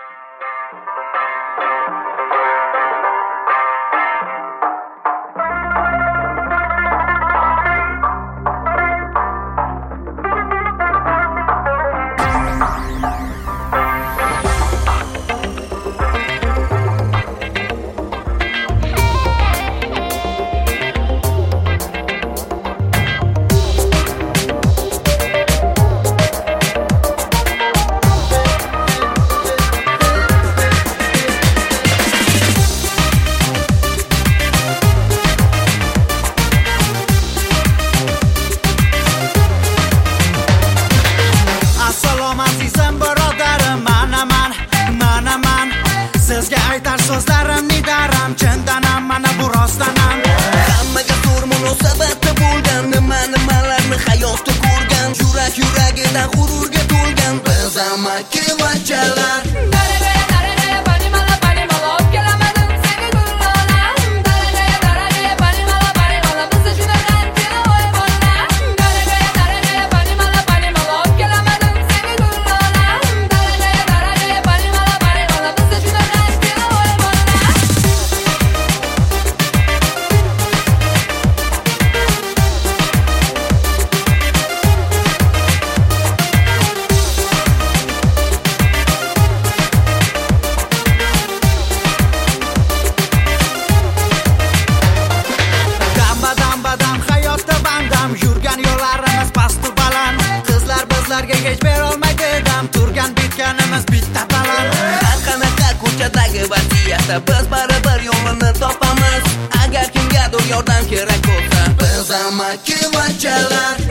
Sizga aytar so'zlarim nidaram, chindanam mana bu rostdanam. Hammaga zo'r munosabatda bo'lgan, nimalarni hayotda ko'rgan, yuragidan g'ururga to'lgan biz amakivachchalar. Qizlarga hech berolmaydi dam, turgan bitganimiz bitta baland. Har qanaqa ko'chadagi vaziyatda biz baribir yo'lini topamiz. Agar kimgadir yordam kerak bo'lsa, biz amakivachchalar.